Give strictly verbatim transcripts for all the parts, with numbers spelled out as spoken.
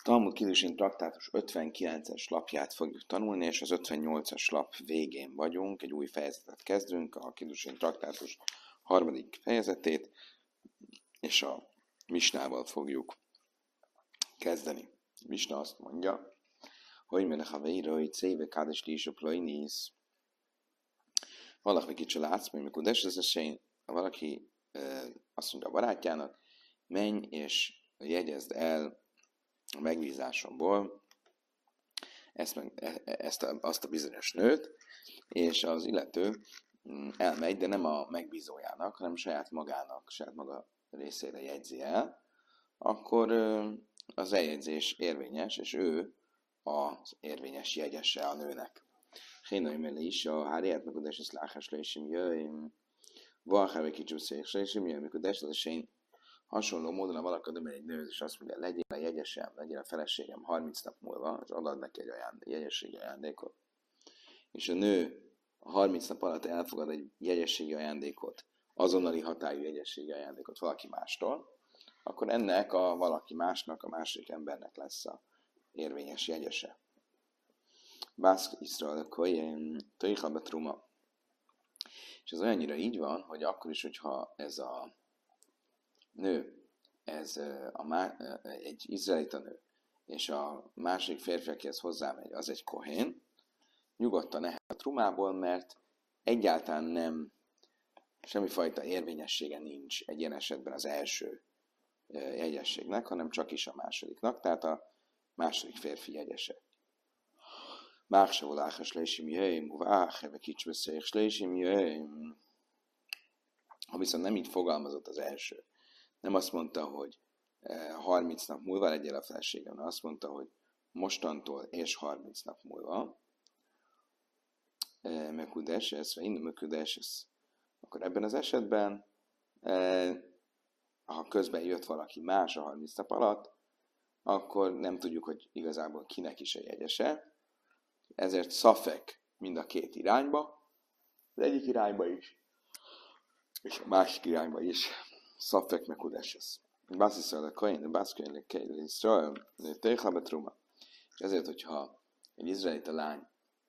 Talmud Kiddushin traktátus ötvenkilences lapját fogjuk tanulni, és az ötvennyolcas lap végén vagyunk, egy új fejezetet kezdünk, a Kiddushin traktátus harmadik fejezetét, és a Misnával fogjuk kezdeni. A Misna azt mondja, hogy melech a veiroi céve kádes lísop lojnisz. Valaki kicsi látsz, hogy mikor desezesen, valaki e, azt mondja a barátjának, menj és jegyezd el a megbízásomból ezt, meg, ezt a, azt a bizonyos nőt, és az illető elmegy, de nem a megbízójának, hanem saját magának, saját maga részére jegyzi el, akkor az eljegyzés érvényes, és ő az érvényes jegyese a nőnek. Hénai mele is, a háriát megudás, és láhásra is jöjjön, valahányra kicsúszékra is jöjjön, mikor desletesen hasonló módon, ha valaki adom egy nőt, és azt mondja, legyél a jegyesem, legyél a feleségem harminc nap múlva, és adod neki egy ajándék, jegyességi ajándékot, és a nő a harminc nap alatt elfogad egy jegyességi ajándékot, azonnali hatályú jegyességi ajándékot valaki mástól, akkor ennek a valaki másnak, a másik embernek lesz a érvényes jegyese. Bászk Iszrael Koyen, Töjha Betruma. És ez olyannyira így van, hogy akkor is, hogyha ez a nő, ez a má, egy izraelita nő, és a másik férfi, akihez hozzámegy, az egy kohén, nyugodtan ehet a trumából, mert egyáltalán nem, semmifajta érvényessége nincs egy ilyen esetben az első jegyességnek, hanem csak is a másodiknak, tehát a második férfi jegyese. Máksavol lésim jöjjön, muváheve kicsveszék lésim jöjjön. Ha viszont nem így fogalmazott az első, nem azt mondta, hogy harminc nap múlva legyél a feleségem, hanem azt mondta, hogy mostantól és harminc nap múlva, mekudes, ez, vagy innen mekudes, ez. Akkor ebben az esetben, ha közben jött valaki más a harminc nap alatt, akkor nem tudjuk, hogy igazából kinek is a jegyese, ezért szafek mind a két irányba, az egyik irányba is, és a másik irányba is, szafek mekudes, ez. Básziszal a kain, bászkajlik kejl Izrael, Töjha Betruma. És ezért, hogyha egy izraelita lányról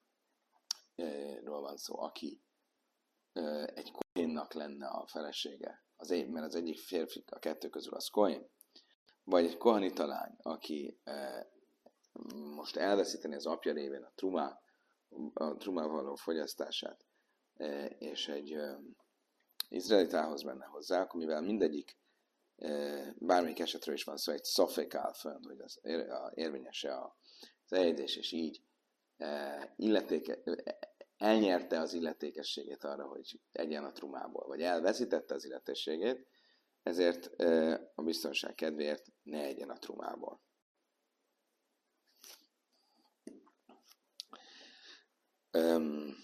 van szó, aki egy kohénnak lenne a felesége, az egy, mert az egyik férfi, a kettő közül az kohén, vagy egy kohanita lány, aki most elveszíteni az apja révén a trumá, a trumával való fogyasztását, és egy izraelitához menne hozzá, akkor mivel mindegyik bármelyik esetről is van szó, egy szafek áll fönn, hogy az érvényese az eljegyzés, és így illetéke, elnyerte az illetékességét arra, hogy egyen a trumából, vagy elveszítette az illetékességét, ezért a biztonság kedvéért ne egyen a trumából. Um,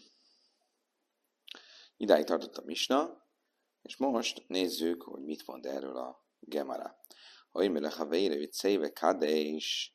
idáig tartott a Misna, és most nézzük, hogy mit mond erről a Gemara. Ha imelech a vérevit széve kadés,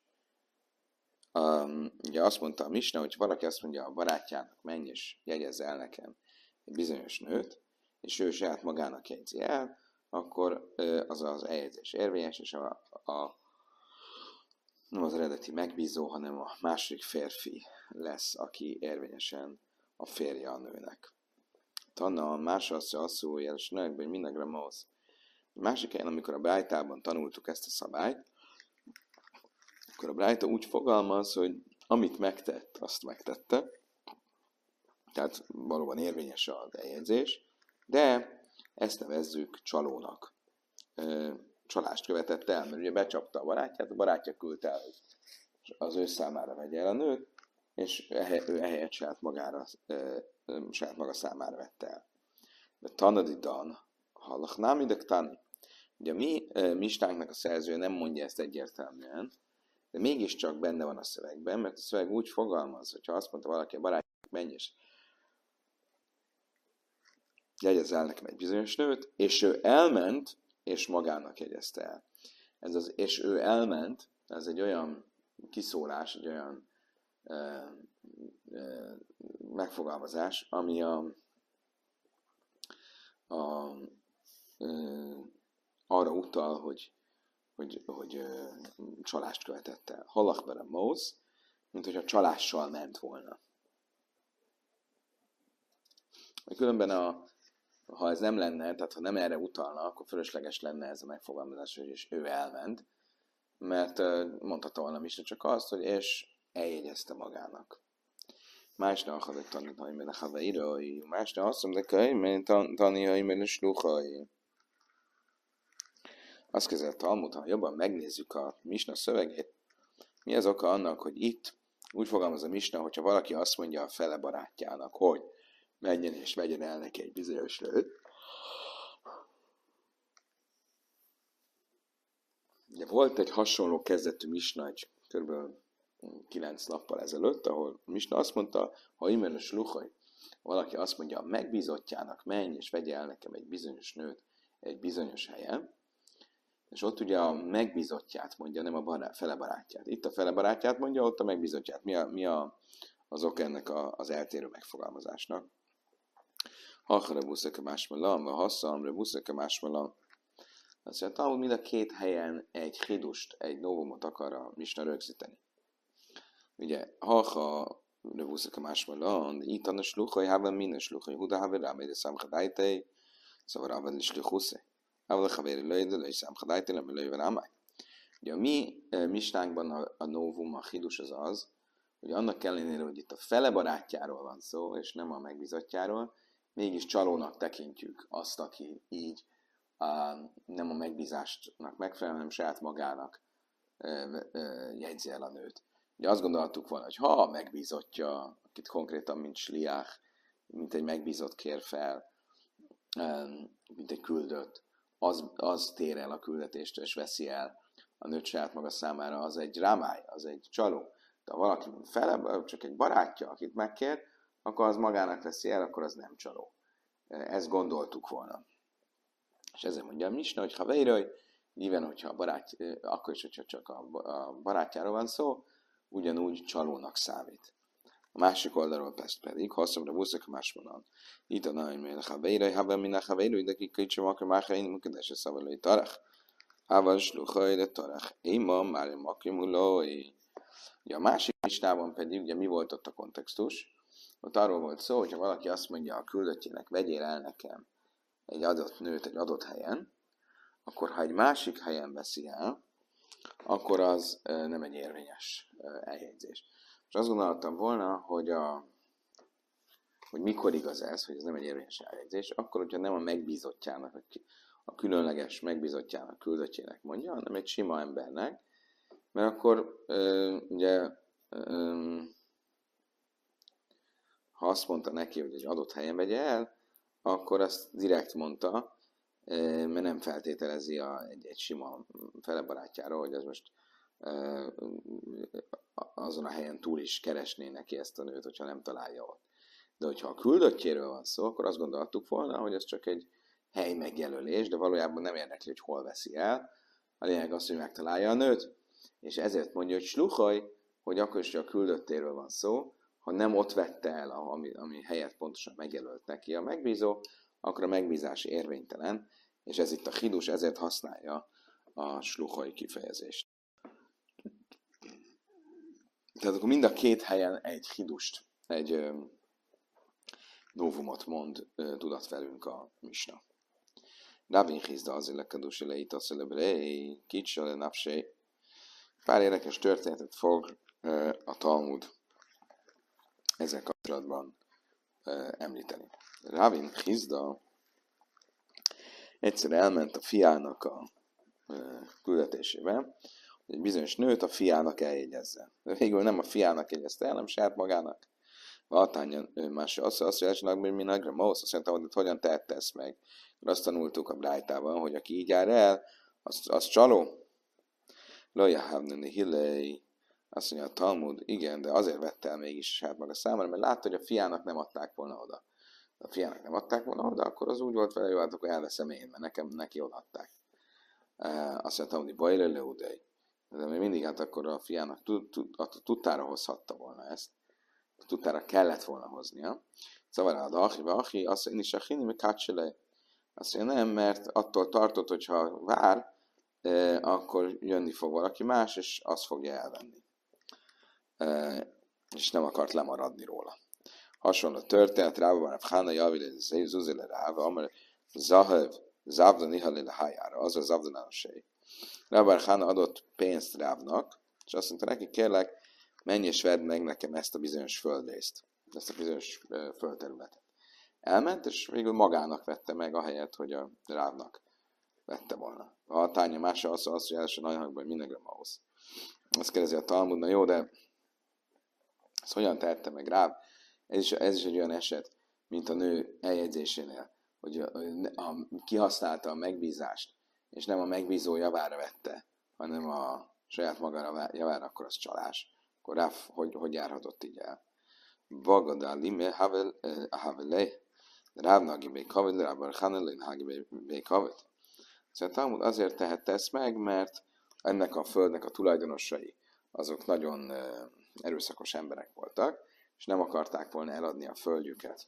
ugye azt mondta a Misna, hogy valaki azt mondja a barátjának, menj és jegyezz el nekem egy bizonyos nőt, és ő saját magának jegyzi el, akkor az az eljegyzés érvényes, és a, a, nem az eredeti megbízó, hanem a második férfi lesz, aki érvényesen a férje a nőnek. Tanna a másasszony asszó jeles nőkben mindenre mahoz. Másik helyen, amikor a Brájtában tanultuk ezt a szabályt, akkor a Brájta úgy fogalmaz, hogy amit megtett, azt megtette, tehát valóban érvényes az eljegyzés, de ezt nevezzük csalónak. Csalást követett el, mert ugye becsapta a barátját, a barátja küldte el, hogy az ő számára vegye el a nőt, és ő ehelyett saját magára, saját maga számára vette el. De tanadidan, hallak nem ideg tani. Ugye a mi mistánknak a szerzője nem mondja ezt egyértelműen, de mégiscsak benne van a szövegben, mert a szöveg úgy fogalmaz, hogyha azt mondta valaki a barátjának, menj és jegyezz el nekem egy bizonyos nőt, és ő elment, és magának jegyezte el. Ez az, és ő elment, ez egy olyan kiszólás, egy olyan e, e, megfogalmazás, ami a, a, e, arra utal, hogy, hogy, hogy e, csalást követett el. Halachber a móz, mint hogyha csalással ment volna. Különben, a, ha ez nem lenne, tehát ha nem erre utalna, akkor fölösleges lenne ez a megfogalmazás, hogy és ő elment, mert mondhatta volna is csak azt, hogy és eljegyezte magának. Másnál akadok tanítani, mert a havairai, másnál azt mondja, hogy mert tanítani, mert a sluchai. Azt kezdett a Talmud, ha jobban megnézzük a Misna szövegét, mi az oka annak, hogy itt úgy fogalmaz a Misna, hogyha valaki azt mondja a fele barátjának, hogy menjen és vegyen el neki egy bizonyos nőt. Ugye volt egy hasonló kezdetű Misna, egy kb. kilenc nappal ezelőtt, ahol a Misna azt mondta, ha imen a sluchai, valaki azt mondja, a megbízottjának menj és vegye el nekem egy bizonyos nőt egy bizonyos helyen, és ott ugye a megbízottját mondja, nem a barát, fele barátját. Itt a fele barátját mondja, ott a megbízottját. Mi, a, mi a, az ok ennek a, az eltérő megfogalmazásnak? Hachre buszeke másmalam, vagy hasszamre buszeke másmalam. Azt mondja, Talmud mind a két helyen egy hidust, egy novumot akar a Misna rögzíteni. Ugye, hacha buszeke másmalam, itt a sluchai, hában minden sluchai, huda haver rámegy a számchadájtei, szóval ráved is sluchusze. Ával a haveri löjde, löj számchadájtei, ami löjve rámáj. Ugye a mi e, misnánkban a, a novum, a hidus az az, hogy annak ellenére, hogy itt a fele barátjáról van szó, és nem a megbízottjáról, mégis csalónak tekintjük azt, aki így a, nem a megbízásnak megfelel, hanem saját magának e, e, jegyzi el a nőt. Ugye azt gondoltuk volna, hogy ha a megbízottja, akit konkrétan mint sliach, mint egy megbízott kér fel, e, mint egy küldött, az, az tér el a küldetéstől és veszi el a nőt saját maga számára, az egy rámály, az egy csaló. De ha valaki fele, csak egy barátja, akit megkér, akkor az magának veszi el, akkor az nem csaló. Ezt gondoltuk volna. És ezért mondja a Misna, hogy ha vejröj, nyilván, hogyha a barát, akkor is, hogyha csak a barátjáról van szó, ugyanúgy csalónak számít. A másik oldalról pedig, ha azt mondja, buszak másmondan. Itt a nagy mér, ha vejröj, ha ben minnak, ha vejröj, de kikicsim, akkor már ha én munkadása szavalói tarach. Hával sluchai, de tarach. Én ma már én makrimulói. Ugye a másik Misnában pedig, ugye mi volt ott a kontextus? Ott arról volt szó, hogyha valaki azt mondja a küldöttjének, vegyél el nekem egy adott nőt egy adott helyen, akkor ha egy másik helyen veszi el, akkor az nem egy érvényes eljegyzés. És azt gondoltam volna, hogy, a, hogy mikor igaz ez, hogy ez nem egy érvényes eljegyzés, akkor, hogyha nem a megbízottjának, a különleges megbízottjának, küldöttjének mondja, hanem egy sima embernek, mert akkor ugye ha azt mondta neki, hogy egy adott helyen vegye el, akkor azt direkt mondta, mert nem feltételezi a, egy, egy sima fele barátjáról, hogy az most azon a helyen túl is keresné neki ezt a nőt, hogyha nem találja ott. De hogyha a küldöttjéről van szó, akkor azt gondoltuk volna, hogy ez csak egy hely megjelölés, de valójában nem érdekli, hogy hol veszi el. A lényeg az, hogy megtalálja a nőt. És ezért mondja, hogy sluchaj, hogy akkor is, hogy a küldöttéről van szó, ha nem ott vette el, ami, ami helyet pontosan megjelölt neki a megbízó, akkor a megbízás érvénytelen, és ez itt a hidus, ezért használja a sluchai kifejezést. Tehát akkor mind a két helyen egy hidust, egy ö, novumot mond ö, tudat velünk a Misna. Rabin Hizda azért lekadus elejét a szelebrei, kicsele napsé. Pár érdekes történetet fog ö, a Talmud ezzel kapcsolatban ö, említeni. Rabin Hizda egyszer elment a fiának a ö, küldetésébe, hogy egy bizonyos nőt a fiának eljegyezzen. De végül nem a fiának jegyezte el, hanem saját magának. Valtányan más azt azt jelesnek, hogy mi nagyra Mósz, azt mondta, hogy hogyan tehette ezt meg. Azt tanultuk a Brájtában, hogy aki így jár el, az, az csaló. Loja Havneni Hillei, azt mondja a Talmud, igen, de azért vette el mégis saját maga számára, mert látta, hogy a fiának nem adták volna oda. Ha a fiának nem adták volna oda, akkor az úgy volt vele, jó, hát akkor elveszem én, mert nekem neki odaadták. Azt mondja, hogy bajle leudei. De még mindig hát akkor a fiának tudtára hozhatta volna ezt. Tudtára kellett volna hoznia. Szóval a Achi, Achi, azt mondja, én is a Hini, meg Kácsele. Azt mondja, nem, mert attól tartott, hogyha vár, akkor jönni fog valaki más, és azt fogja elvenni. És nem akart lemaradni róla. Hasonló történet, Rába Bar Hána Javile Zuzile Rába, amely Zahav, Zavda Nihalile Hájára, az a Zavda Sej. Rába Bar Hána adott pénzt Rávnak, és azt mondta neki, kérlek, menj és vedd meg nekem ezt a bizonyos földrészt, ezt a bizonyos földterületet. Elment, és végül magának vette meg, ahelyett, hogy a Rávnak vette volna. A hatánya mása az, az hogy első nagy hangban mindenre ahhoz. Azt kérdezi a Talmud, na jó, de ezt hogyan tehette meg Ráv? Ez is, ez is egy olyan eset, mint a nő eljegyzésénél, hogy a, a, a, kihasználta a megbízást, és nem a megbízó javára vette, hanem a saját magára javára, akkor az csalás. Akkor Ráv hogy, hogy járhatott így el? Vagadá lime havelé, Rávnak gibé kavet, Rábar Hanelén hagibé kavet. Szóval Talmud azért tehette ezt meg, mert ennek a földnek a tulajdonosai, azok nagyon erőszakos emberek voltak, és nem akarták volna eladni a földjüket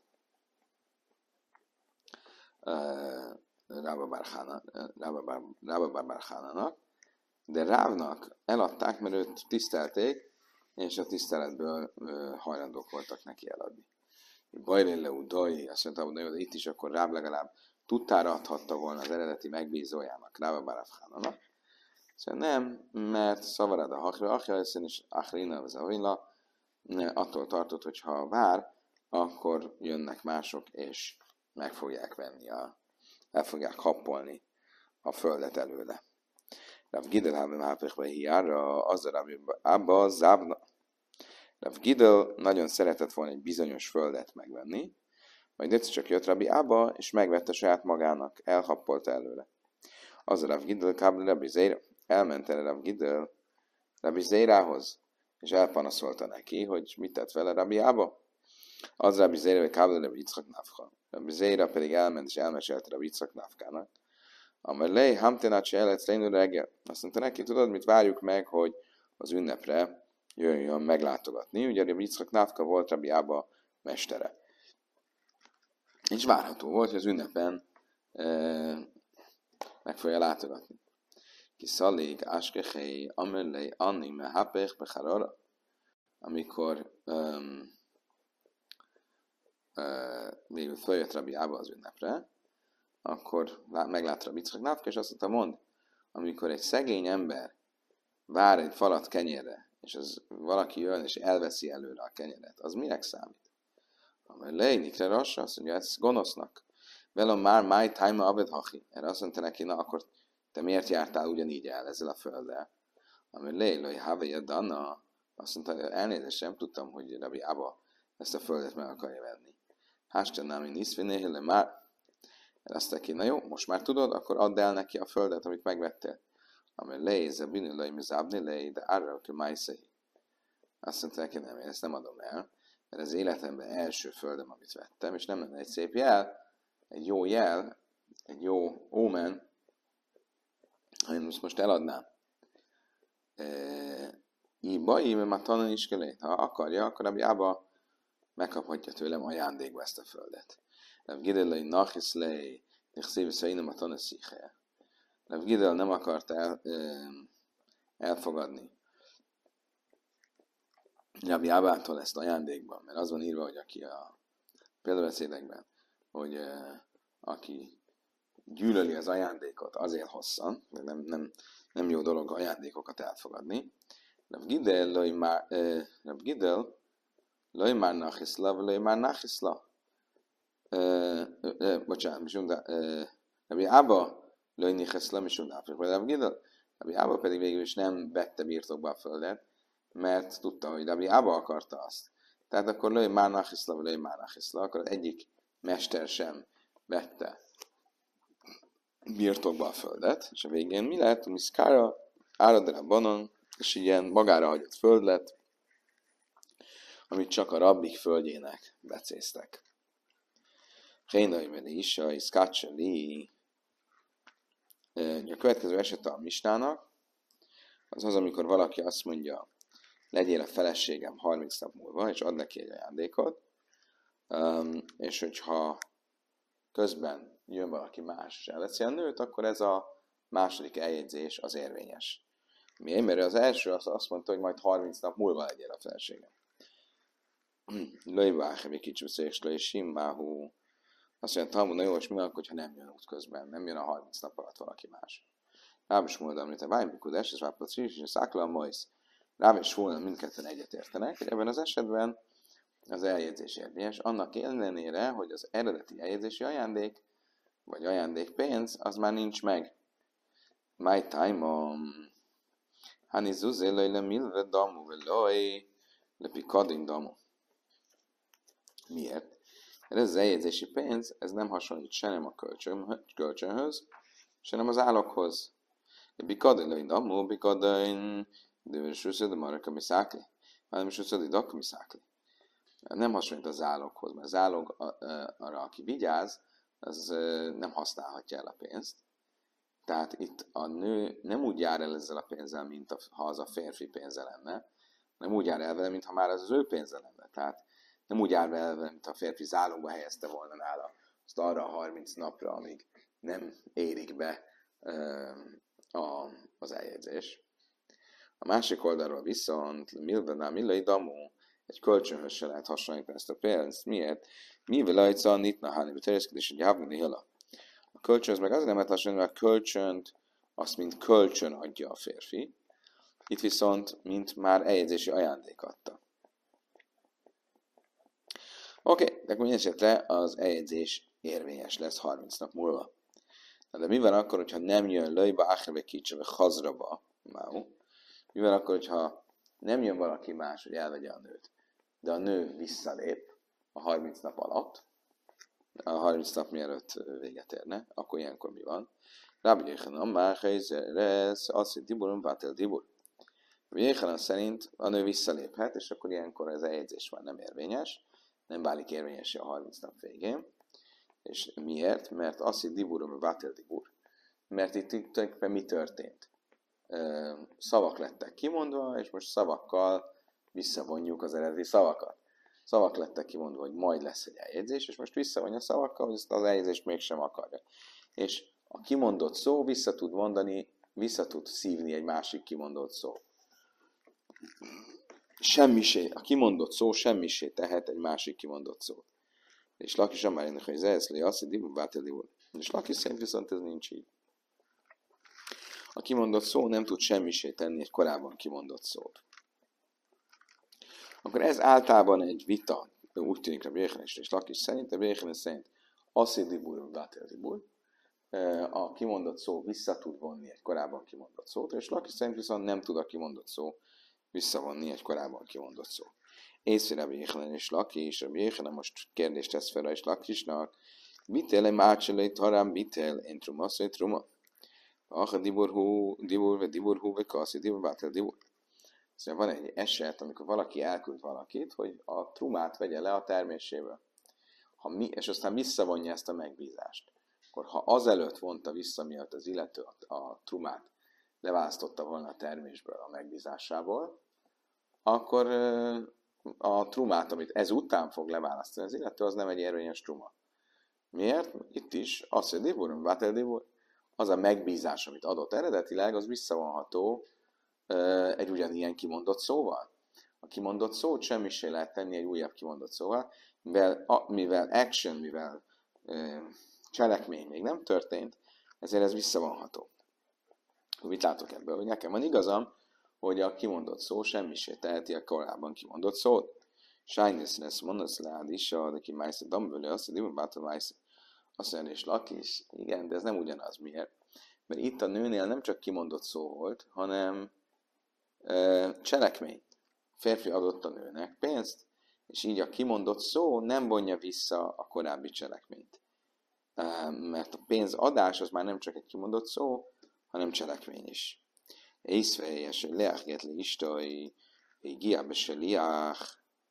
Rába Bar Hánának, de Rávnak eladták, mert őt tisztelték, és a tiszteletből hajlandók voltak neki eladni. Bajléleu Dai, azt mondta, hogy de itt is akkor Ráv legalább tudtára adhatta volna az eredeti megbízójának, Rába Bar Hánának. Szóval nem, mert szavarad a hakra, akja eszén is achrina az avila, attól tartott, hogy ha vár, akkor jönnek mások, és meg fogják venni, a, el fogják happolni a földet előle. Rav Gidel hábem hápekbe hiára, az a Abba Zábna. Rav Gidel nagyon szeretett volna egy bizonyos földet megvenni, majd egyszer csak jött Rabbi Abba, és megvette saját magának, elhappolta előle. Az a Rav Gidel kábel Rabbi Zeira, elment el Rav Gidel Rabbi Zeirához, és elpanaszolta neki, hogy mit tett vele Rabbi Abba. Az Rabbi Zeira, hogy kábel Rabbi Yitzchak Nafka. Rabbi Zeira pedig elment, és elmesélte Rabbi Yitzchak Nafkának. Amelé, hamtenát se eletsz lényű reggel. Azt mondta neki, tudod, mit várjuk meg, hogy az ünnepre jöjjön meglátogatni. Ugye Rabbi Yitzchak Nafka volt Rabbi Abba mestere. És várható volt, hogy az ünnepen e, meg fogja látogatni. Ki szalig, áskechei, amelé, anni, mehapech, becharara. Amikor um, uh, végül följött Rabbi Abba az ünnepre, akkor meglát Rabbi Yitzchak Nafka, és azt mondta, mond, amikor egy szegény ember vár egy falat kenyérre, és az valaki jön, és elveszi előre a kenyeret, az minek számít? Amely lejnikre rassa, azt mondja, ez gonosznak. Velem már máj tájma abed hachi. Erre azt mondta neki, na akkor te miért jártál ugyanígy el ezzel a földdel? Amely lejlői haveja danna, azt mondta, elnézést, nem tudtam, hogy Rabbi Abba ezt a földet meg akarja venni. Hásten nem én iszvinéhele már. Azt neki, na jó, most már tudod, akkor add el neki a földet, amit megvettél. Amely léze, bűnülői, mizábni lej, de arra, aki májszei. Azt mondta neki, nem, én ezt nem adom el, mert az életemben első földem, amit vettem, és nem lenne egy szép jel, egy jó jel, egy jó ómen, ha én most, most eladnám. Iba, íme már tanulni is kell. Ha akarja, akkor Rabbi Abba megkaphatja tőlem ajándékba ezt a földet. Rav Gidel nachiszlei, nichszévi szainom a tanaszíhe. Rav Gidel nem akarta el, elfogadni Rabbi Abbától ezt ajándékban, mert az van írva, hogy aki a példabeszédekben, hogy uh, aki gyűlöli az ajándékot, azért hosszan, mert nem, nem, nem jó dolog ajándékokat elfogadni. Rav Gidel, loj már, uh, Rav Gidel, loj már nachiszla, loj már nachiszla. Uh, uh, uh, bocsánat, misunda, uh, Rabbi Abba loj nicheszla, misunda, Rav Gidel, Rabbi Abba pedig végül is nem vette birtokba a földet, mert tudta, hogy Rabbi Abba akarta azt. Tehát akkor lőj már nachiszla, vagy lőj már nachiszla, akkor az egyik mester sem vette birtokba a földet, és a végén mi lett? Miszkára, áradra banon, és ilyen magára hagyott föld lett, amit csak a rabbik földjének becéztek. Hénai veli is, a iszkácseli. A következő eset a mistának, az az, amikor valaki azt mondja, legyél a feleségem harminc nap múlva, és ad neki egy ajándékot, um, és hogyha közben jön valaki más, és elveszi a nőt, akkor ez a második eljegyzés az érvényes. Miért? Mert az első az azt mondta, hogy majd harminc nap múlva legyél a feleségem. Löjváhevi kicsit és löjsimmáhú. Azt mondja, Talmud, na jó, és mi van, hogyha nem jön útközben, nem jön a harminc nap alatt valaki más. Rám is mondom, amit a Vájmikudes, ez vápott és a Szákla a Majsz. Rám is volna mindketten egyetértenek, hogy ebben az esetben az eljegyzés érvényes, annak ellenére, hogy az eredeti eljegyzési ajándék, vagy ajándékpénz, az már nincs meg. My time on Hani zuzé lejle milve damu veloj lepikadin damu. Miért? Mert ez az eljegyzési pénz, ez nem hasonlít se nem a kölcsön, kölcsönhöz, se nem az állokhoz. Bikadin lejle damu, bikadin de sőszöd a maraka miszákli, hanem sőszöd a dakka miszákli. Nem hasonlít az állokhoz, mert az állog arra, aki vigyáz, az nem használhatja el a pénzt. Tehát itt a nő nem úgy jár el ezzel a pénzzel, mint a, ha az a férfi pénze lenne, nem úgy jár el vele, mintha már az az ő pénze lenne. Tehát nem úgy jár el vele, mint a férfi zálogba helyezte volna nála azt arra a harminc napra, amíg nem érik be a, az eljegyzés. A másik oldalról viszont, milvená millai damu, egy kölcsönhöz se lehet hasonlítani ezt a pénzt. Miért? Mivel lajca nitna hánibe terjeszkedés, hogy javni hila. A kölcsönhöz meg azért nem lehet hasonlítani, mert a kölcsönt azt mint kölcsön adja a férfi. Itt viszont, mint már eljegyzési ajándék adta. Oké, okay, de minden esetre az eljegyzés érvényes lesz harminc nap múlva. De mi van akkor, hogyha nem jön löjba, áhrebe kicsebe, hazraba, máu? Mi van akkor, hogyha nem jön valaki más, hogy elvegye a nőt, de a nő visszalép a harminc nap alatt, a harminc nap mielőtt véget érne, akkor ilyenkor mi van? Rabbi Jéhanan már helyzeresz, azt, hogy diburum, vátel dibur. Rabbi Jéhanan szerint a nő visszaléphet, és akkor ilyenkor az eljegyzés már nem érvényes, nem válik érvényessé a harminc nap végén. És miért? Mert azt, hogy diburum, vátel dibur. Mert itt tulajdonképpen mi történt? Szavak lettek kimondva, és most szavakkal visszavonjuk az eredeti szavakat. Szavak lettek kimondva, hogy majd lesz egy eljegyzés, és most visszavonja a szavakkal, hogy ezt az eljegyzést mégsem akarja. És a kimondott szó vissza tud mondani, vissza tud szívni egy másik kimondott szó. Semmisé, a kimondott szó semmisé tehet egy másik kimondott szót. És Lakis Amárinak, hogy Zeszli, azt, hogy Dibur Báteli úr. És Lakis szerint viszont ez nincs így. A kimondott szó nem tud semmisé tenni egy korábban kimondott szót. Akkor ez általában egy vita, úgy tűnik a Béhenes és Lakis szerint, a Béhenes szerint Aszi Dibur Bátel Dibur. A kimondott szó vissza tud vonni egy korábban kimondott szót, és Lakis szerint viszont nem tud a kimondott szó visszavonni egy korábban kimondott szót. Észre a Béhenes és Lakis, a Béhenes most kérdést tesz fel és Lakisnak, Bitel egy mácselői tarám, bitel én truma, szó truma. Ah, a dibur hú, dibur, vagy dibur hú, vagy kaszi, dibur, bátel, dibur. Szóval van egy eset, amikor valaki elküld valakit, hogy a trumát vegye le a terméséből. Ha mi, és aztán visszavonja ezt a megbízást. Akkor ha azelőtt vonta vissza, miatt az illető a, a trumát leválasztotta volna a termésből a megbízásából, akkor a trumát, amit ezután fog leválasztani az illető, az nem egy érvényes truma. Miért? Itt is azt, hogy dibur, bátel, dibur. Az a megbízás, amit adott eredetileg, az visszavonható uh, egy ugyanilyen kimondott szóval. A kimondott szót semmisé lehet tenni egy újabb kimondott szóval, mivel, a, mivel action, mivel uh, cselekmény még nem történt, ezért ez visszavonható. Mit látok ebből? Hogy nekem van igazam, hogy a kimondott szó semmisé teheti a korábban kimondott szót. Sajnesz lesz mondasz leád is, de ki májsz a dambölő, azt mondja, hogy bátor májsz. Azt mondja, és Lakis, igen, de ez nem ugyanaz. Miért? Mert itt a nőnél nem csak kimondott szó volt, hanem e, cselekmény. A férfi adott a nőnek pénzt, és így a kimondott szó nem vonja vissza a korábbi cselekményt. E, mert a pénzadás az már nem csak egy kimondott szó, hanem cselekmény is. Észvelyes, hogy leáhgetli istai, egy giábe se liách.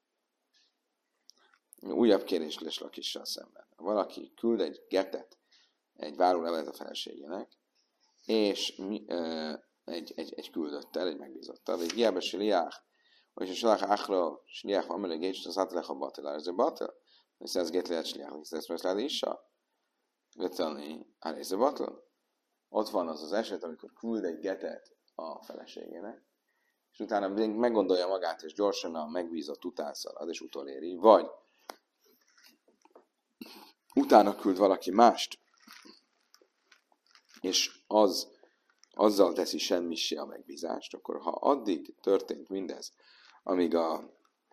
Újabb kérés lesz Lakissal szemben. Valaki küld egy getet, egy várólevelet a feleségének, és mi, ö, egy, egy, egy küldöttel, egy megbízottal, egy giábe se liách, vagy a salach áhra, sliách van mellé gécs, az átlech a batel, ez a batel, és ez get lehet sliách, és ez most lehet is a vetelni, ez a batel. ott van az az eset, amikor küld egy getet a feleségének, és utána meggondolja magát, és gyorsan a megbízott után szalad, és utoléri, vagy utána küld valaki mást, és az, azzal teszi semmissé a megbízást, akkor ha addig történt mindez, amíg a,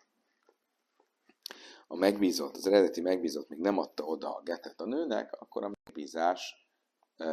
a megbízott, az eredeti megbízott még nem adta oda a getet a nőnek, akkor a megbízás e,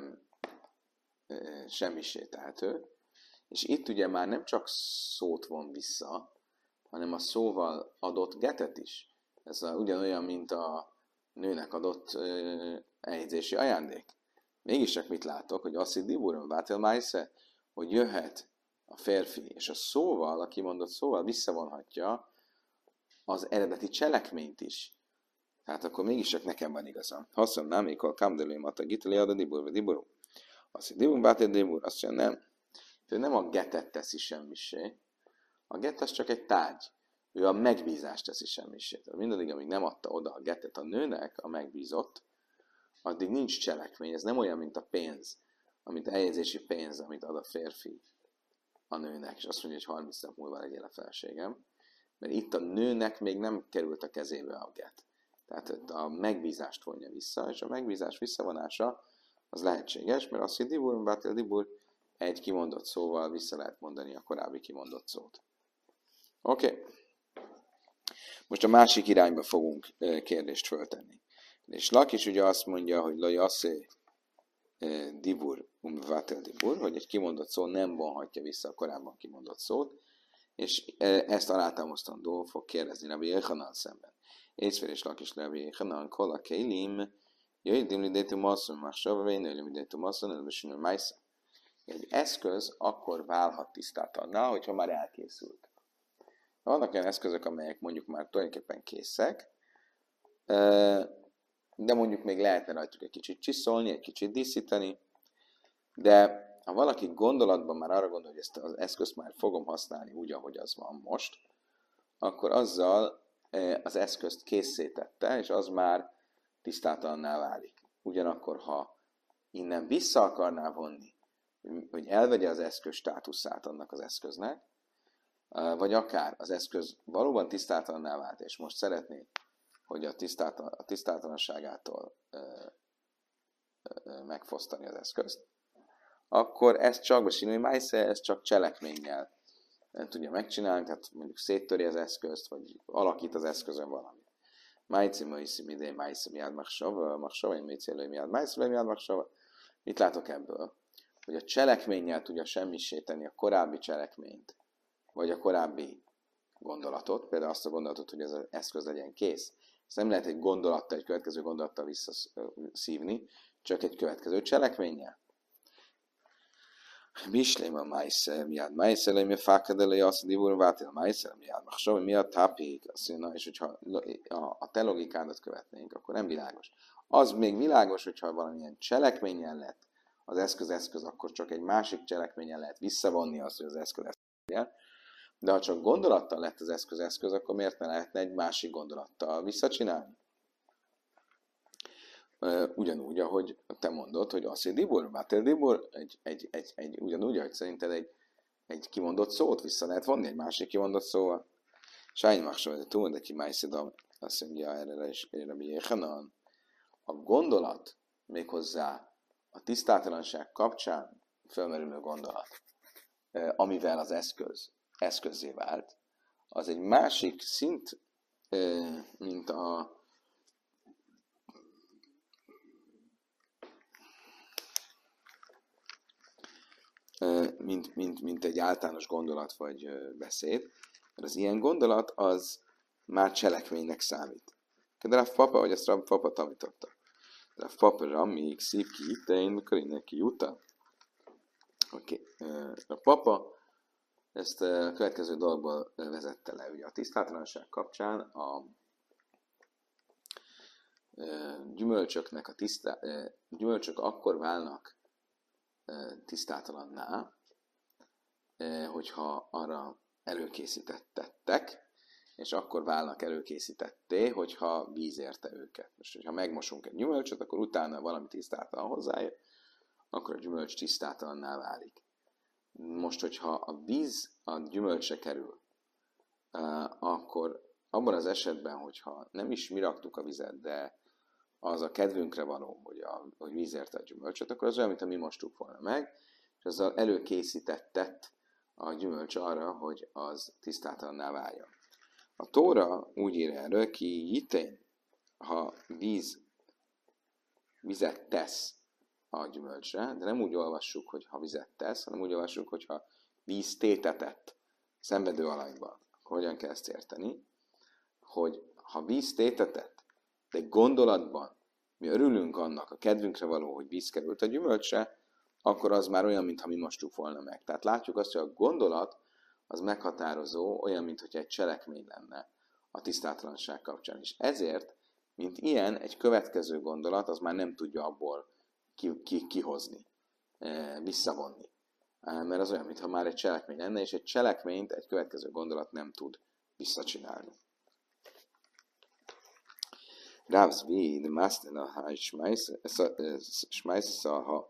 e, semmissé tehető. És itt ugye már nem csak szót von vissza, hanem a szóval adott getet is. Ez a, ugyanolyan, mint a nőnek adott e, eljegyzési ajándék. Mégis csak mit látok, hogy Aszi Diburon Vátel Májsze, hogy jöhet a férfi, és a szóval, a kimondott szóval visszavonhatja az eredeti cselekményt is. Tehát akkor mégis csak nekem van igazam. Haszon nem, mikor kamdelőim a giteli ad a Dibur, vagy Diburum. Aszi Diburon Vátel Dibur, azt mondja, nem. Ő nem a getet teszi semmisé. A get az csak egy tárgy. Ő a megbízást teszi semmisé. Tehát mindaddig, amíg nem adta oda a getet a nőnek, a megbízott, addig nincs cselekmény. Ez nem olyan, mint a pénz, amit eljegyzési pénz, amit ad a férfi a nőnek, és azt mondja, hogy harminc nap múlva legyél a feleségem. Mert itt a nőnek még nem került a kezébe a get. Tehát a megbízást vonja vissza, és a megbízás visszavonása az lehetséges, mert azt, hogy Dibur, Bátel Dibur, egy kimondott szóval vissza lehet mondani a korábbi kimondott szót. Oké. Okay. Most a másik irányba fogunk kérdést föltenni. És Lakis ugye azt mondja, hogy Laj Asszé Dibur, um Vátel Dibur, hogy egy kimondott szó nem vonhatja vissza a korábban kimondott szót, és ezt alátámasztandó fog kérdezni Rabbi Yechanan szemben. Észfér és Lakis Rabbi Yechanan, kol a kélim, jöjjön lidétum asszony, már savavény, jöjjön lidétum asszony, előbb májsz. Egy eszköz akkor válhat tisztátalanná, hogyha már elkészült. Vannak olyan eszközök, amelyek mondjuk már tulajdonképpen készek, de mondjuk még lehetne rajtuk egy kicsit csiszolni, egy kicsit díszíteni, de ha valaki gondolatban már arra gondol, hogy ezt az eszközt már fogom használni úgy, ahogy az van most, akkor azzal az eszközt készítette, és az már tisztátalanná válik. Ugyanakkor, ha innen vissza akarná vonni, hogy elvegye az eszköz státuszát annak az eszköznek, vagy akár az eszköz valóban tisztátalanná vált, és most szeretné, hogy a, tisztátalan, a tisztátalanságától ö, ö, megfosztani az eszközt, akkor ezt csak besinulni májsze, ezt csak cselekménnyel nem tudja megcsinálni, tehát mondjuk széttöri az eszközt, vagy alakít az eszközön valamit. Májci maiszi midé májsze miád magsava, magsava, én mécélő miád májsze, miád magsava. Mit látok ebből? Hogy a cselekménnyel tudja semmisíteni a korábbi cselekményt, vagy a korábbi gondolatot, például azt a gondolatot, hogy ez az eszköz legyen kész. Ezt nem lehet egy gondolattal, egy következő gondolattal visszaszívni, csak egy következő cselekménnyel. Mislém a májsze, miád májsze, le mi fákadelé, azt a divúr vátél májsze, miád magsava, miatt tápék. Azt mondja, és hogyha a te logikádat követnénk, akkor nem világos. Az még világos, hogyha valamilyen cselekménnyel lett az eszköz eszköz, akkor csak egy másik cselekménnyel lehet visszavonni azt, hogy az eszköz eszköz. De ha csak gondolattal lett az eszköz eszköz, akkor miért ne lehetne egy másik gondolattal visszacsinálni? Ugyanúgy, ahogy te mondod, hogy azt, hogy Dibur, Bátel Dibur, egy, egy, egy, egy, ugyanúgy, ahogy szerinted egy, egy kimondott szót vissza lehet vonni egy másik kimondott szóval. Sájn maksol, de túl, de ki májszidam, azt mondja erre is, Rabbi Yechanan. A gondolat, méghozzá a tisztátalanság kapcsán felmerülő gondolat, amivel az eszköz eszközzé vált, az egy másik szint, mint a mint, mint, mint egy általános gondolat vagy beszéd, mert az ilyen gondolat az már cselekménynek számít. De a papa, vagy ezt a papa tanította. De a papa ramik szív ki hittein, mikor innen ki jutta. Oké. Okay. A papa ezt a következő dolgból vezette le. Ugye a tisztátalanság kapcsán a gyümölcsöknek a tisztá... gyümölcsök akkor válnak tisztátalanná, hogyha arra előkészítettek, és akkor válnak előkészítetté, hogyha víz érte őket. Most, hogyha megmosunk egy gyümölcsöt, akkor utána valami tisztátalan hozzájön, akkor a gyümölcs tisztátalanná válik. Most, hogyha a víz a gyümölcsre kerül, akkor abban az esetben, hogyha nem is mi raktuk a vizet, de az a kedvünkre való, hogy, a, hogy vízérte a gyümölcsöt, akkor az olyan, mint mi mostuk volna meg, és azzal előkészítettet a gyümölcs arra, hogy az tisztátalanná váljon. A Tóra úgy ír erről, ki jitén, ha víz, vizet tesz a gyümölcsre, de nem úgy olvassuk, hogy ha vizet tesz, hanem úgy olvassuk, hogy ha víz tétetett szenvedő alanyban. Hogyan kell ezt érteni? Hogy ha víz tétetett, de gondolatban mi örülünk annak, a kedvünkre való, hogy víz került a gyümölcsre, akkor az már olyan, mintha mi mostuk volna meg. Tehát látjuk azt, hogy a gondolat az meghatározó, olyan, mintha egy cselekmény lenne a tisztátalanság kapcsán is. Ezért, mint ilyen, egy következő gondolat, az már nem tudja abból ki, ki, kihozni, visszavonni. Mert az olyan, mintha már egy cselekmény lenne, és egy cselekményt egy következő gondolat nem tud visszacsinálni. Rav Zvid, Mastena, ha Smajsza,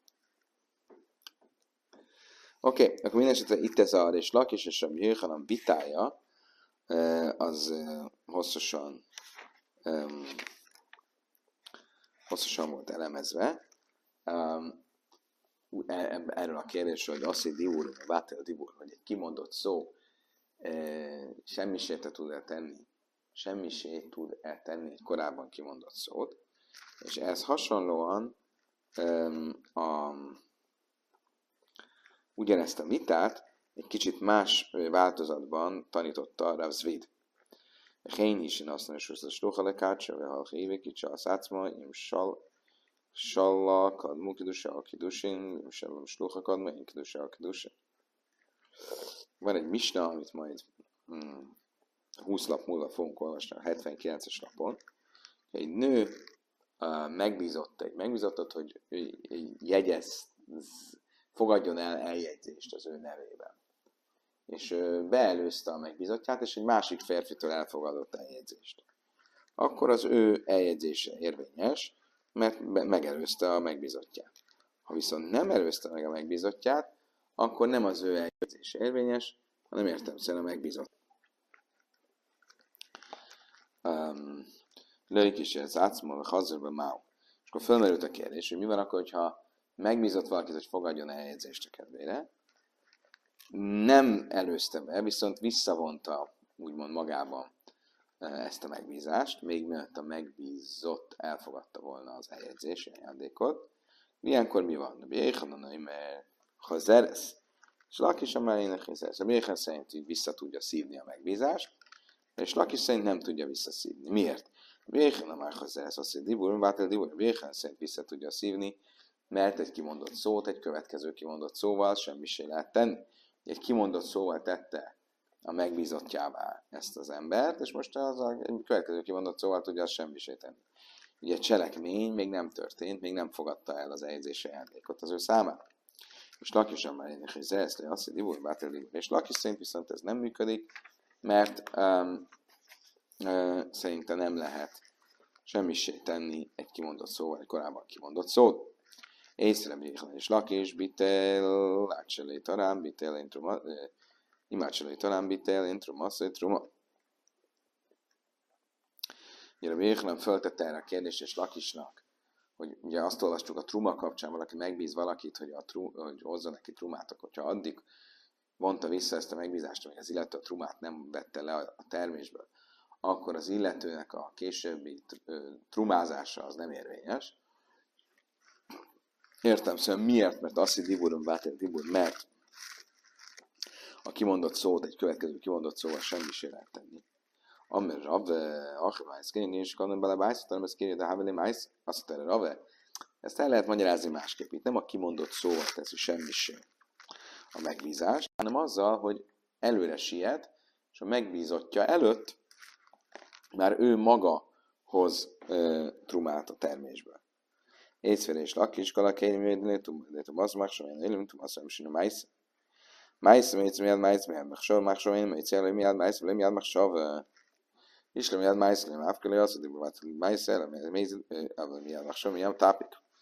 Oké, okay, akkor minden esetre itt ez a és Lakis és a Jöjjhanan vitája, az hosszasan, um, hosszasan volt elemezve. Um, erről a kérdésről, hogy Aszi Divur, vagy Vátel Divur, hogy egy kimondott szó e, semmisét tud-e tenni, semmisét tud-e tenni egy korábban kimondott szót, és ez hasonlóan um, a ugyanezt a vitát egy kicsit más változatban tanította Rav Zvid. Hén is én azt mondom, hogy a slucha lekácsa, vagy halk évek kicsa a szácma, im salla kadmu kidusa a kidusin, im sallom slucha kadmu, im kidusa a kidusin. Van egy misna, amit majd hmm, húsz lap múlva fogunk olvasni, a hetvenkilences lapon. Egy nő uh, megbízott egy megbízottat, hogy jegyez, fogadjon el eljegyzést az ő nevében. És ő beelőzte a megbízottját, és egy másik férfitől elfogadott eljegyzést. Akkor az ő eljegyzése érvényes, mert megelőzte a megbízottját. Ha viszont nem előzte meg a megbízottját, akkor nem az ő eljegyzése érvényes, hanem értelemszerűen a megbízott. Lőjük is ez átszomol, hazörbe máu. És akkor fölmerült a kérdés, hogy mi van akkor, hogyha megbízott valakit, hogy fogadjon eljegyzést a kedvére, nem előzte be, viszont visszavonta úgymond magában ezt a megbízást, még mielőtt a megbízott elfogadta volna az eljegyzési ajándékot. Ilyenkor mi van? Béjhananai, mert ha zeresz, és Lakis a mellének zeresz. A Béjhan szerint így vissza tudja szívni a megbízást, és Lakis szerint nem tudja visszaszívni. Miért? Béjhan a már ha zeresz, azt mondja, Dibur, Vátel Dibur, Béjhan szerint vissza tudja szívni, mert egy kimondott szót, egy következő kimondott szóval semmi se lehet tenni. Egy kimondott szóval tette a megbízottjává ezt az embert, és most az a következő kimondott szóval tudja azt semmi se tenni. Ugye cselekmény még nem történt, még nem fogadta el az eljegyzési ajándékot az ő számára. És Lakisan már ének, hogy zereszlő, azt, hogy divul, bátel, és Lakis szerint viszont ez nem működik, mert um, uh, szerinte nem lehet semmi se tenni egy kimondott szóval, egy korábban kimondott szót. Észre Béjhan és Lakis, bitel, átselé tarán, bitel, intruma, imácselé tarán, bitel, intruma, truma. Ugye a Béjhan föltette erre a kérdést, és Lakisnak, hogy ugye azt olvastuk a truma kapcsán, valaki megbíz valakit, hogy, a tru, hogy hozza neki trumát, akkor ha addig vonta vissza ezt a megbízást, hogy az illető a trumát nem vette le a termésből, akkor az illetőnek a későbbi trumázása az nem érvényes. Értem, szóval miért? Mert azt, hogy Diburon Bátel Dibur, mert a kimondott szót, egy következő kimondott szóval semmi se lehet tenni. Amir Rave, Achevájsz, kérni, és kannan bele bájsz, hanem ezt kérni, de Haveli Májsz, azt mondta, Rave. Ezt el lehet magyarázni másképp. Itt nem a kimondott szóval teszi semmi se a megbízás, hanem azzal, hogy előre siet, és a megbízottja előtt már ő maga hoz e, trumát a termésből. Észverés Lakis, Kalakényi, Létum, az másosan, élünk, azt mondom, hogy májsz. Májsz, mész, miatt májsz, miatt másosan, másosan, mész, elő, miatt májsz, miatt másosan. És le miatt májsz, miatt áfkelő, azt mondom, hogy májsz, miatt másosan, miatt tápik.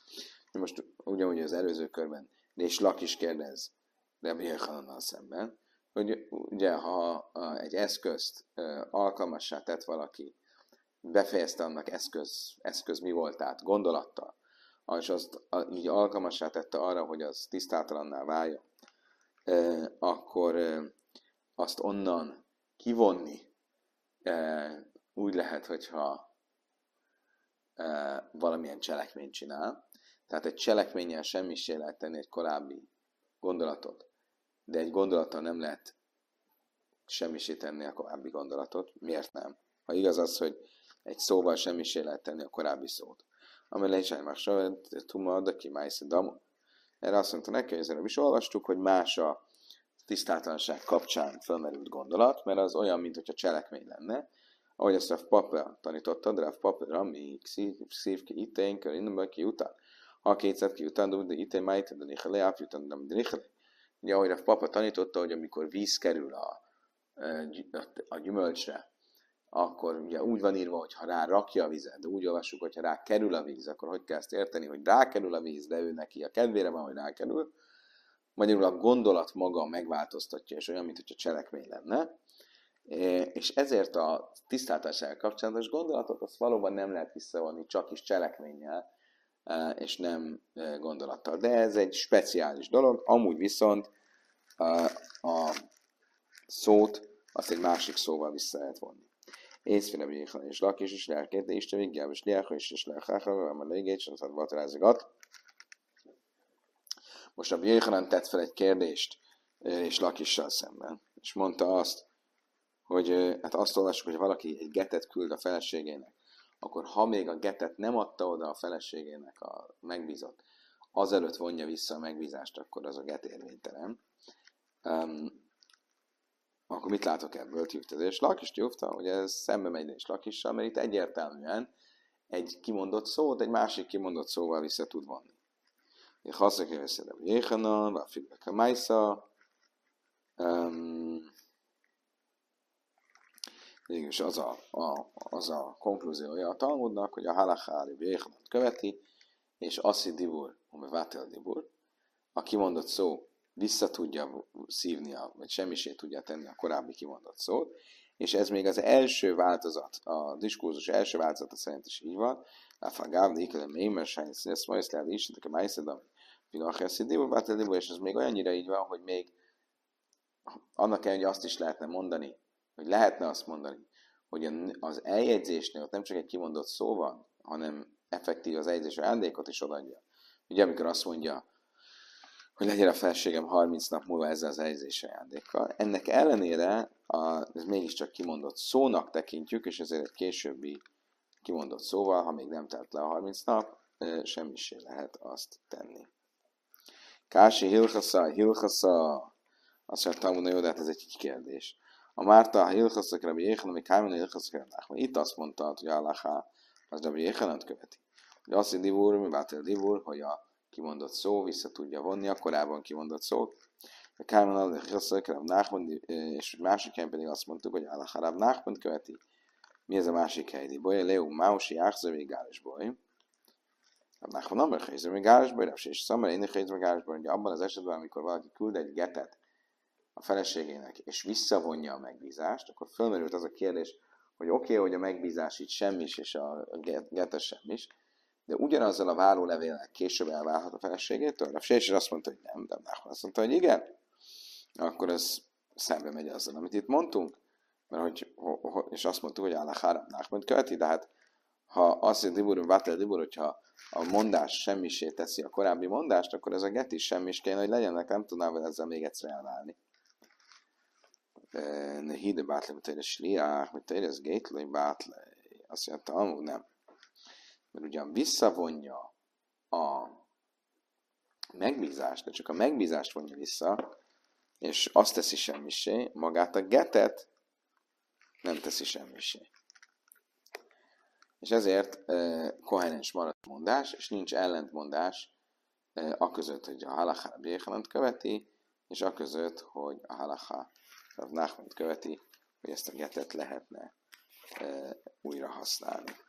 Most ugyanúgy az előző körben, és Lak is kérdez Rabbi Jochanannal szemben, hogy ugye, ha egy eszközt alkalmassá tett valaki, befejezte annak eszköz, eszköz mi voltát, gondolattal, és azt így alkalmassá tette arra, hogy az tisztátalanná váljon, akkor azt onnan kivonni úgy lehet, hogyha valamilyen cselekményt csinál. Tehát egy cselekménnyel semmisé lehet tenni egy korábbi gondolatot, de egy gondolattal nem lehet semmisé tenni a korábbi gondolatot. Miért nem? Ha igaz az, hogy egy szóval semmisé lehet tenni a korábbi szót. Amely is egymás tuma ad, aki májsz damu. Erre azt mondta neki, hogy ezzel is olvastuk, hogy más a tisztátalanság kapcsán felmerült gondolat, mert az olyan, mint hogyha cselekmény lenne. Ahogy ezt Rav Papa tanította, de Rav Papa, ami szív ki itén, körinnemben ki után. Ha kétszer ki után, de itén májt, de nichele, áp után, de nichele. Ugye, ahogy Rav Papa tanította, hogy amikor víz kerül a, a gyümölcsre, akkor ugye úgy van írva, hogy ha rá rakja a vizet, de úgy olvassuk, hogy ha rá kerül a víz, akkor hogy kell ezt érteni, hogy rá kerül a víz, de ő neki a kedvére van, hogy rá kerül. Magyarul a gondolat maga megváltoztatja, és olyan, mint hogyha cselekmény lenne. És ezért a tisztátalanság kapcsolatos gondolatot azt valóban nem lehet visszavonni csak is cselekménnyel, és nem gondolattal. De ez egy speciális dolog, amúgy viszont a, a szót azt egy másik szóval vissza lehet vonni. Észféle Jéhan és Lakis is lelkét, de Isten vigyába és Liáha is és Leháha, a légét, és az advatárázigat. Most a Jéhanan tett fel egy kérdést, és Lakissal szemben, és mondta azt, hogy hát azt olvassuk, hogy valaki egy getet küld a feleségének, akkor ha még a getet nem adta oda a feleségének a megbízott, azelőtt vonja vissza a megbízást, akkor az a get érvénytelen. Um, akkor mit látok ebből? Tívtad, és Lakist jóvta, hogy ez szembe megy és Lakissal, mert itt egyértelműen egy kimondott szót egy másik kimondott szóval vissza tud vonni. Haszak éveszed a Jéhanan, a Fidbek a Májsza, végülis az a, a, az a konklúziója a Talmudnak, hogy a halachá Jéhanant követi, és aszi dibur, ami vátel dibur, a kimondott szó vissza tudja szívni, a, vagy semmisé tudja tenni a korábbi kimondott szót, és ez még az első változat, a diskurzus első változata szerint is így van. Láfágáv, de ikele mélymer, sájnsz, lesz majd, ezt lehet is, de a májszedam, filacheszi dibur, vátel dibur, és ez még olyannyira így van, hogy még annak kell, hogy azt is lehetne mondani, hogy lehetne azt mondani, hogy az eljegyzésnél ott nem csak egy kimondott szó van, hanem effektív az eljegyzés ajándékot is odaadja. Ugye amikor azt mondja, hogy legyen a feleségem harminc nap múlva ezzel az eljegyzés ajándékkal. Ennek ellenére a, ez mégiscsak kimondott szónak tekintjük, és ezért egy későbbi kimondott szóval, ha még nem telt le a harminc nap, semmisé lehet azt tenni. Kási hilchasza, hilchasza, azt mondtam, hogy jó, de hát ez egy kérdés. A Márta, ha hilchaszak Rabbi Jéhanan, ami Kájman, hilchaszak Rabbi Nachman. Itt azt mondta, hogy Allahá az Rabbi Jéhanant követi. Hogy azt, hogy divur, mi vált divur, hogy a kimondott szó vissza tudja vonni a korábban kimondott szót. A Kájman, hilchaszak Rabbi Nachman, és másik helyen pedig azt mondtuk, hogy Allahá Rabbi Nachman követi. Mi ez a másik hely? Diboly, Leo, Mausi, Áhzavé, Gáresboly. Rabbi Nachman, Amber, Hézzavé, Gáresboly, Rabbi és Szamar, én Hézzavé, Gáresboly. Abban az esetben, amikor valaki küld egy getet a feleségének, és visszavonja a megbízást, akkor fölmerült az a kérdés, hogy oké, okay, hogy a megbízás itt semmis, és a getes semmis, de ugyanazzal a várólevéllel később elválhat a feleségétől. A férj azt mondta, hogy nem, de Nachman azt mondta, hogy igen. Akkor ez szembe megy azzal, amit itt mondtunk, mert hogy, és azt mondtuk, hogy Allahá Nachman követi, de hát ha azt mondja, Dibur, Vatel Dibur, hogyha a mondás semmisé teszi a korábbi mondást, akkor ez a get is semmis kéne, hogy legyenek, nem tudnám vele ezzel még egyszer elválni. Ne híde bátle, mint egy sliák, mint egy gétlői bátle. Azt mondta, amúgy nem. Mert ugyan visszavonja a megbízást, de csak a megbízást vonja vissza, és azt teszi semmisé, magát a getet nem teszi semmisé. És ezért eh, koherens marad a mondás, és nincs ellentmondás eh, aközött, hogy a halachá Rabbi Jéhanant követi, és aközött, hogy a halachá Rabbi Nachmant követi, hogy ezt a getet lehetne e, újra használni.